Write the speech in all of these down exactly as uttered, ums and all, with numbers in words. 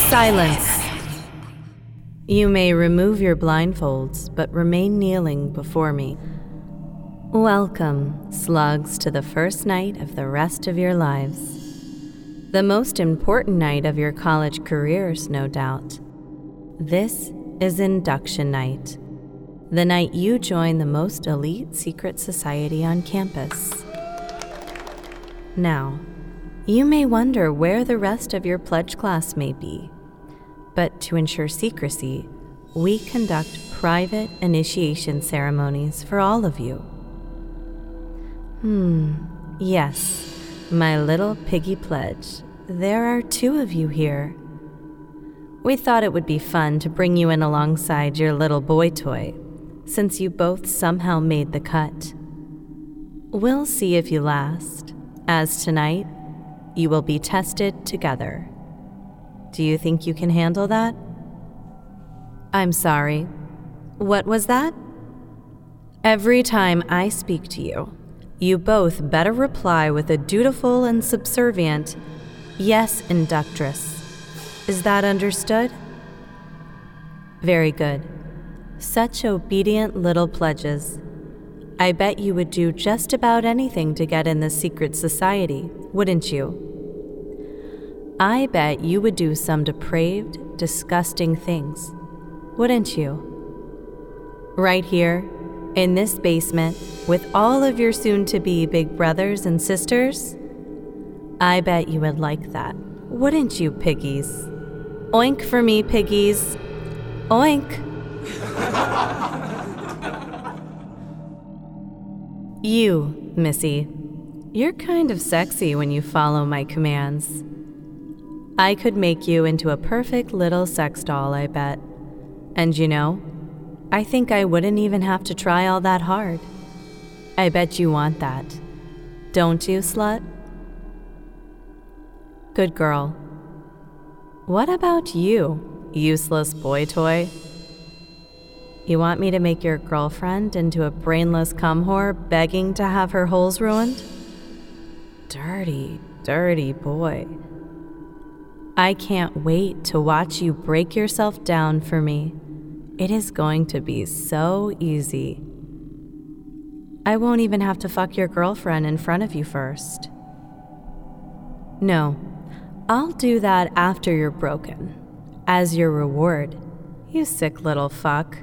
Silence! You may remove your blindfolds, but remain kneeling before me. Welcome, slugs, to the first night of the rest of your lives. The most important night of your college careers, no doubt. This is induction night, the night you join the most elite secret society on campus. Now, you may wonder where the rest of your pledge class may be, but to ensure secrecy, we conduct private initiation ceremonies for all of you. Hmm, yes, my little piggy pledge, there are two of you here. We thought it would be fun to bring you in alongside your little boy toy, since you both somehow made the cut. We'll see if you last, as tonight, you will be tested together. Do you think you can handle that? I'm sorry. What was that? Every time I speak to you, you both better reply with a dutiful and subservient, "Yes, inductress." Is that understood? Very good. Such obedient little pledges. I bet you would do just about anything to get in this secret society, wouldn't you? I bet you would do some depraved, disgusting things, wouldn't you? Right here, in this basement, with all of your soon-to-be big brothers and sisters? I bet you would like that, wouldn't you, piggies? Oink for me, piggies. Oink. You, Missy, you're kind of sexy when you follow my commands. I could make you into a perfect little sex doll, I bet. And you know, I think I wouldn't even have to try all that hard. I bet you want that. Don't you, slut? Good girl. What about you, useless boy toy? You want me to make your girlfriend into a brainless cum whore begging to have her holes ruined? Dirty, dirty boy. I can't wait to watch you break yourself down for me. It is going to be so easy. I won't even have to fuck your girlfriend in front of you first. No, I'll do that after you're broken, as your reward, you sick little fuck.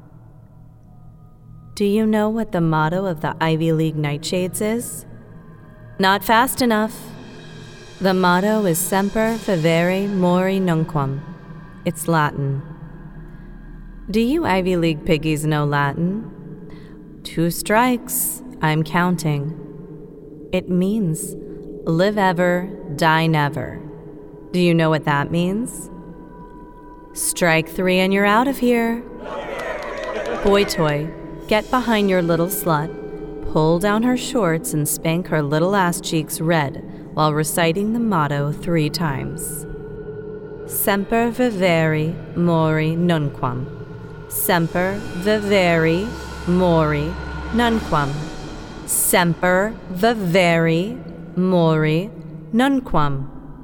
Do you know what the motto of the Ivy League Nightshades is? Not fast enough. The motto is Semper Vivere Mori Nunquam. It's Latin. Do you Ivy League piggies know Latin? Two strikes, I'm counting. It means live ever, die never. Do you know what that means? Strike three and you're out of here. Boy toy, get behind your little slut, pull down her shorts and spank her little ass cheeks red while reciting the motto three times. Semper Vivere Mori Nunquam. Semper Vivere Mori Nunquam. Semper Vivere Mori Nunquam.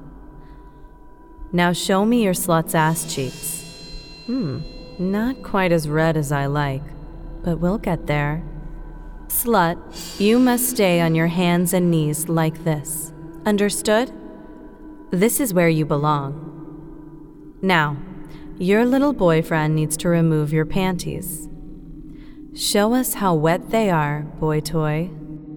Now show me your slut's ass cheeks. Hmm, not quite as red as I like, but we'll get there. Slut, you must stay on your hands and knees like this. Understood? This is where you belong. Now, your little boyfriend needs to remove your panties. Show us how wet they are, boy toy.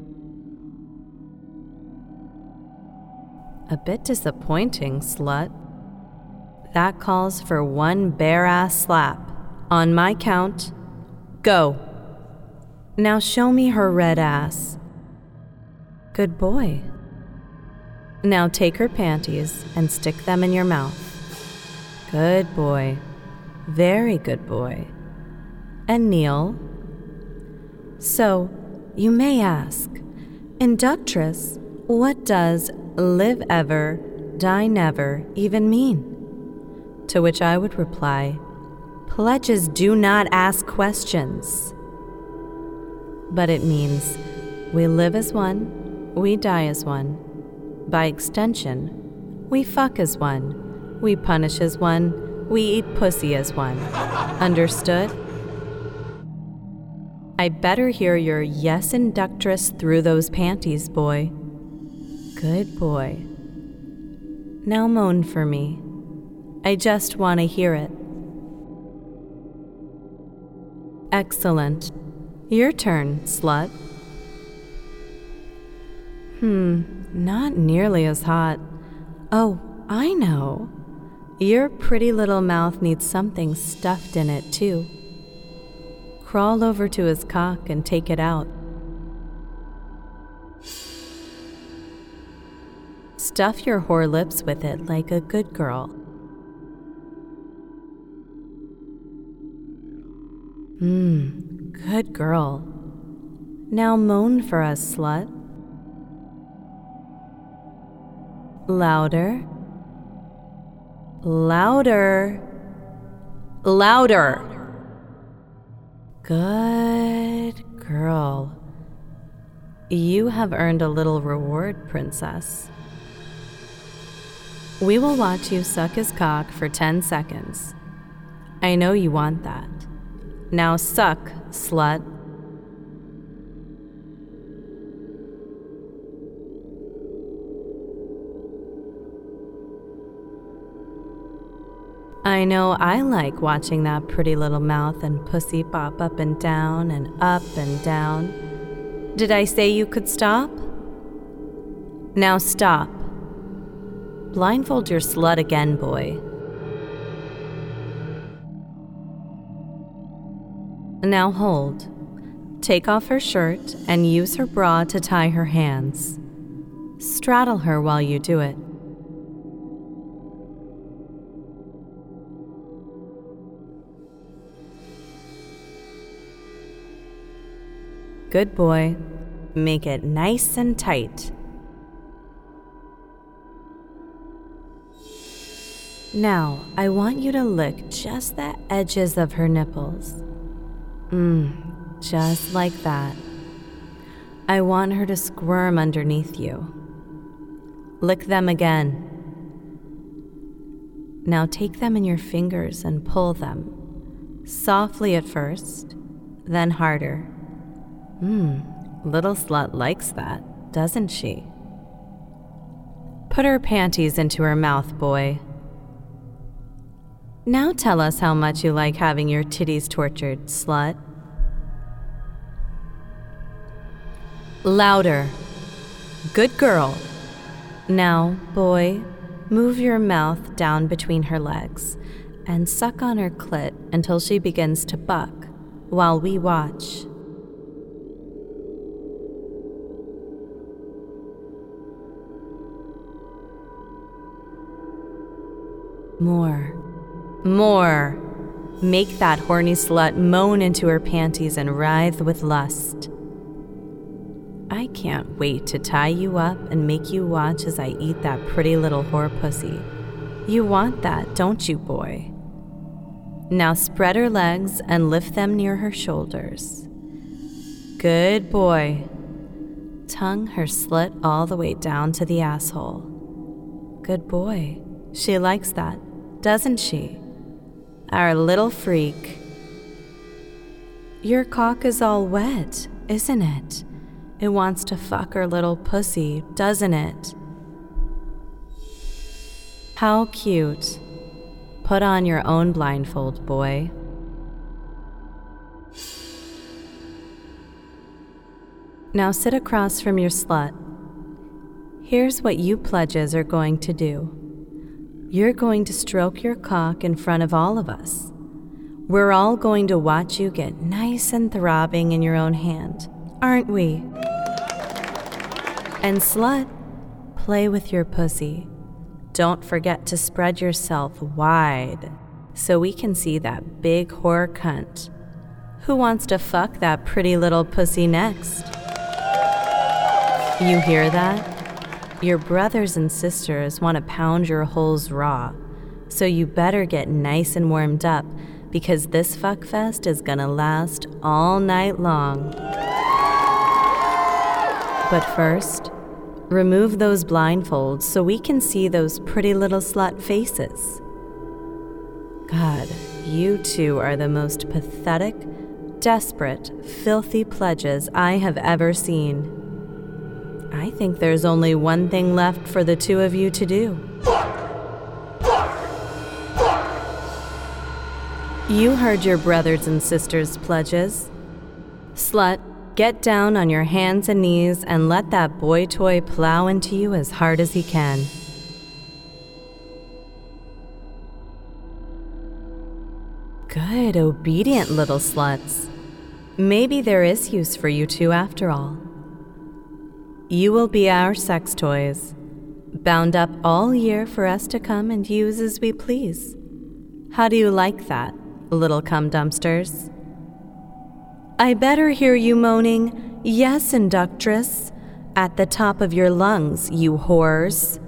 A bit disappointing, slut. That calls for one bare-ass slap. On my count, go. Now show me her red ass. Good boy. Now take her panties and stick them in your mouth. Good boy. Very good boy. And kneel. So, you may ask, Inductress, what does live ever, die never even mean? To which I would reply, pledges do not ask questions. But it means we live as one, we die as one. By extension, we fuck as one, We punish as one, we eat pussy as one. Understood? I better hear your yes inductress through those panties, boy. Good boy. Now moan for me. I just want to hear it. Excellent. Your turn, slut. Hmm, not nearly as hot. Oh, I know. Your pretty little mouth needs something stuffed in it, too. Crawl over to his cock and take it out. Stuff your whore lips with it like a good girl. Mmm, good girl. Now moan for us, slut. Louder. Louder. Louder. Good girl. You have earned a little reward, princess. We will watch you suck his cock for ten seconds. I know you want that. Now suck, slut. I know I like watching that pretty little mouth and pussy pop up and down and up and down. Did I say you could stop? Now stop. Blindfold your slut again, boy. Now hold. Take off her shirt and use her bra to tie her hands. Straddle her while you do it. Good boy. Make it nice and tight. Now, I want you to lick just the edges of her nipples. Mmm, just like that. I want her to squirm underneath you. Lick them again. Now take them in your fingers and pull them. Softly at first, then harder. Mmm, little slut likes that, doesn't she? Put her panties into her mouth, boy. Now tell us how much you like having your titties tortured, slut. Louder. Good girl. Now, boy, move your mouth down between her legs and suck on her clit until she begins to buck while we watch. More. More. Make that horny slut moan into her panties and writhe with lust. I can't wait to tie you up and make you watch as I eat that pretty little whore pussy. You want that, don't you, boy? Now spread her legs and lift them near her shoulders. Good boy. Tongue her slit all the way down to the asshole. Good boy. She likes that, doesn't she? Our little freak. Your cock is all wet, isn't it? It wants to fuck her little pussy, doesn't it? How cute. Put on your own blindfold, boy. Now sit across from your slut. Here's what you pledges are going to do. You're going to stroke your cock in front of all of us. We're all going to watch you get nice and throbbing in your own hand, aren't we? And slut, play with your pussy. Don't forget to spread yourself wide so we can see that big whore cunt. Who wants to fuck that pretty little pussy next? You hear that? Your brothers and sisters want to pound your holes raw, so you better get nice and warmed up because this fuckfest is gonna last all night long. But first, remove those blindfolds so we can see those pretty little slut faces. God, you two are the most pathetic, desperate, filthy pledges I have ever seen. I think there's only one thing left for the two of you to do. You heard your brothers and sisters' pledges. Slut, get down on your hands and knees and let that boy toy plow into you as hard as he can. Good, obedient little sluts. Maybe there is use for you two after all. You will be our sex toys, bound up all year for us to come and use as we please. How do you like that, little cum dumpsters? I better hear you moaning, "Yes, inductress," at the top of your lungs, you whores.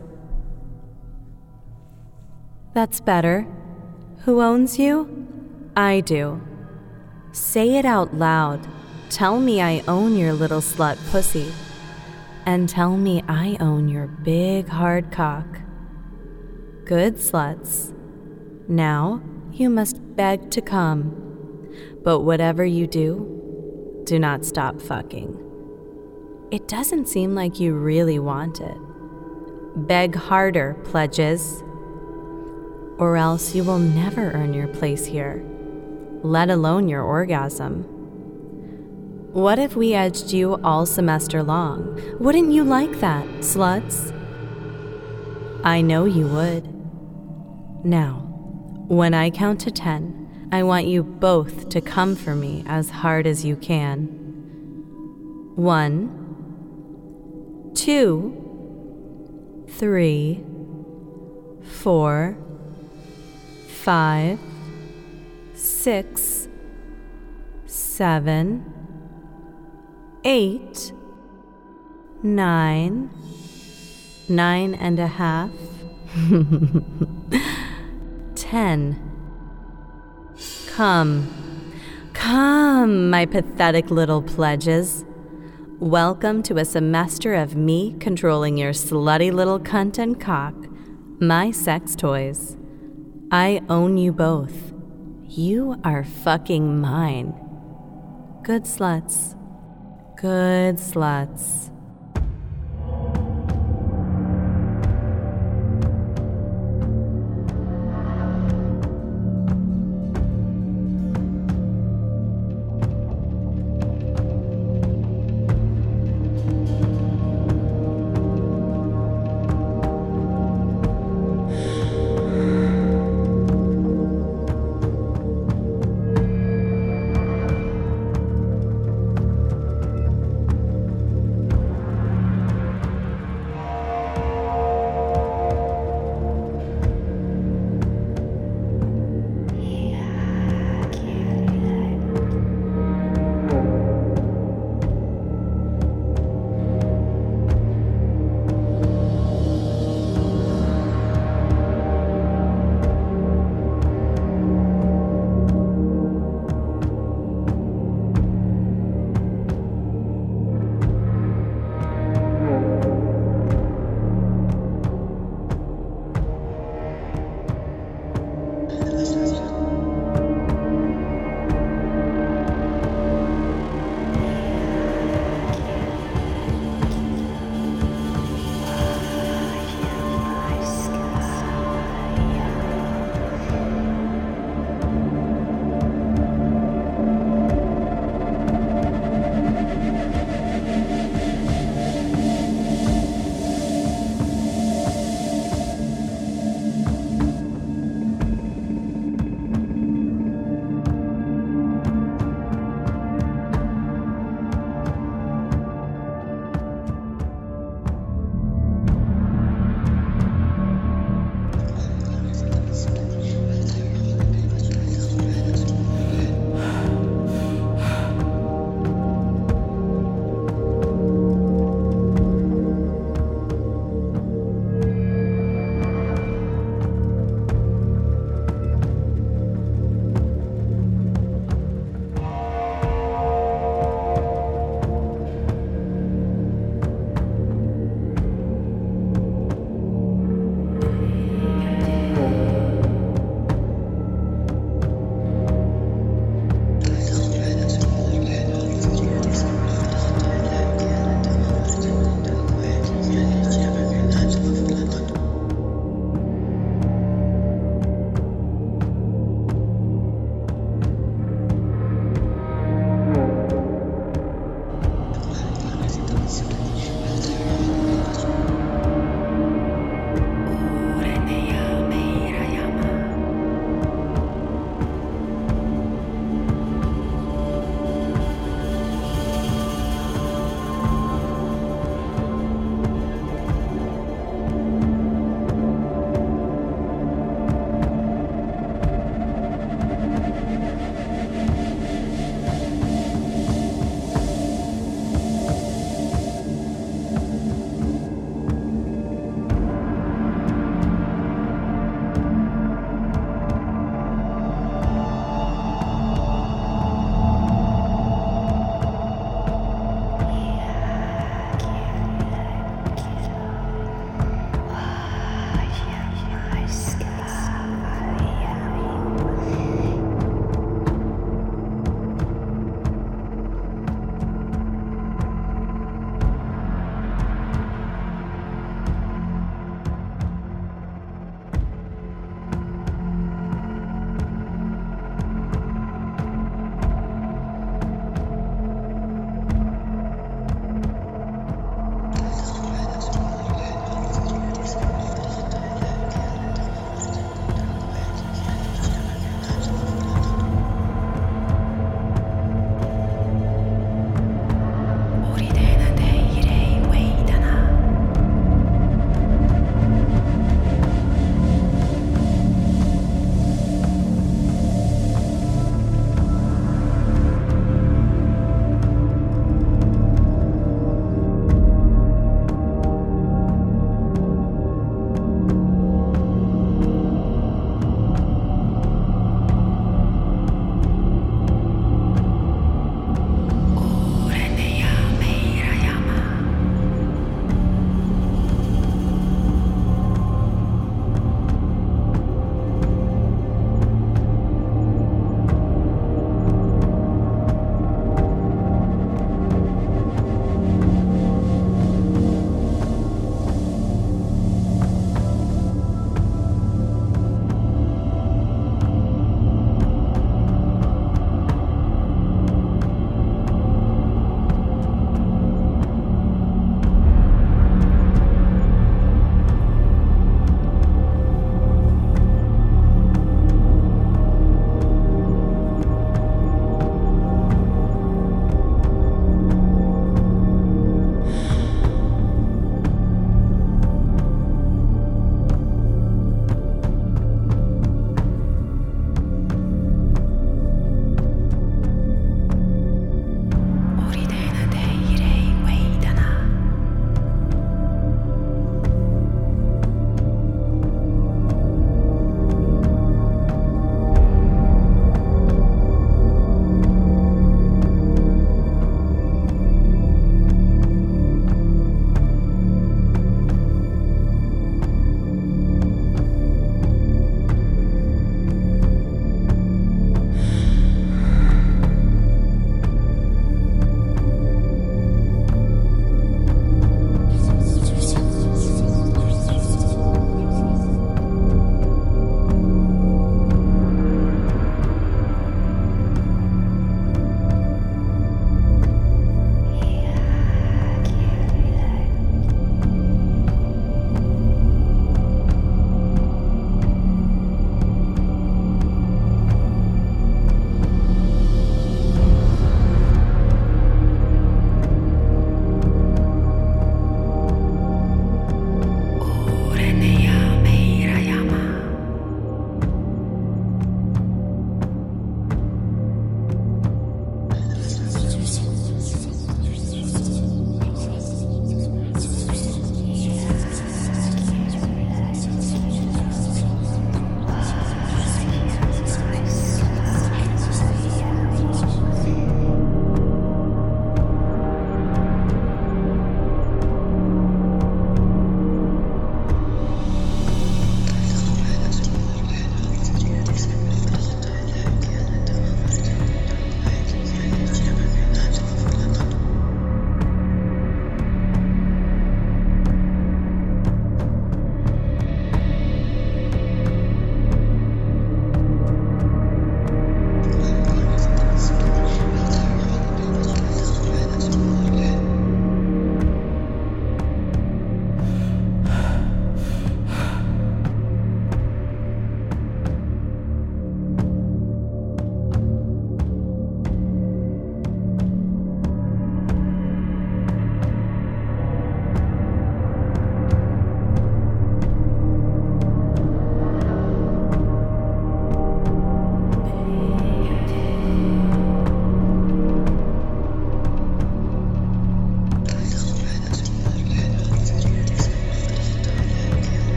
That's better. Who owns you? I do. Say it out loud. Tell me I own your little slut pussy. And tell me I own your big hard cock. Good sluts. Now you must beg to come. But whatever you do, do not stop fucking. It doesn't seem like you really want it. Beg harder, pledges. Or else you will never earn your place here, let alone your orgasm. What if we edged you all semester long? Wouldn't you like that, sluts? I know you would. Now, when I count to ten, I want you both to come for me as hard as you can. One, two, three, four, five, six, seven, eight, nine, nine and a half, ten. Come, come, my pathetic little pledges. Welcome to a semester of me controlling your slutty little cunt and cock, my sex toys. I own you both. You are fucking mine. Good sluts. Good sluts.